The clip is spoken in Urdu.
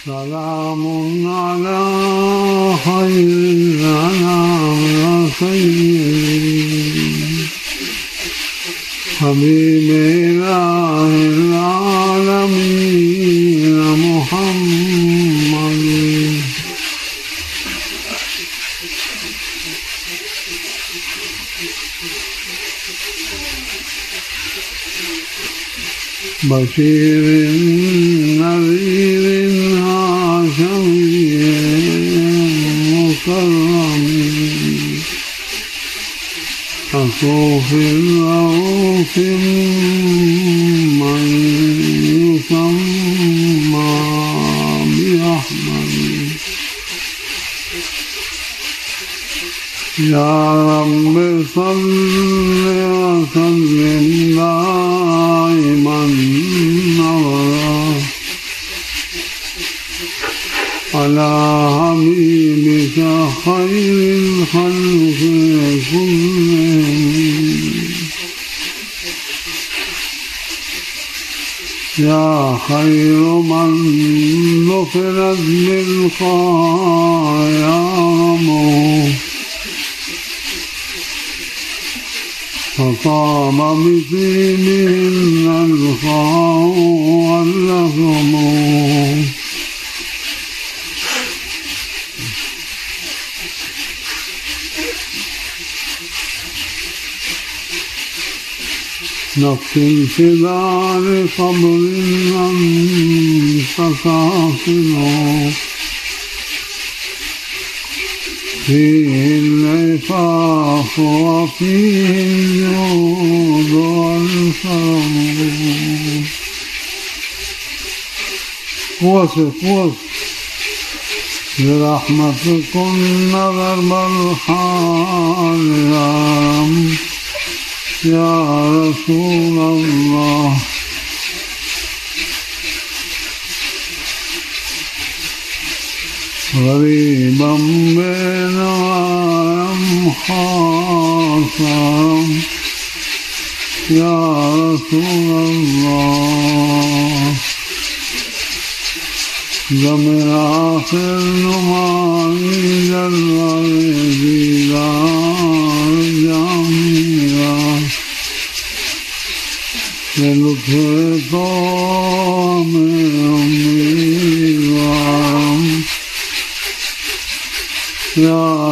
سلام على خير الأنام يا سيدي حبيب إله العالمين محمد بشير نذير هاشمي مكرم أخوف رؤوف من يسمى بأحمد يا رب صل وسلم دائما أبدا على حبيبك خير الخلق كلهم يا خير من ذكرت بالخير فقام بطيبهن الخاء واللهم نفس الفداء لقبر أنت ساكنه فيه العفاف وفيه الجود والكرم وصف برحمتكم غرب الحال يا رسول الله غريبا بين محاصرا يا رسول الله زمن آخر نمائي الغيب دار جميعا للطف طعم أمي يا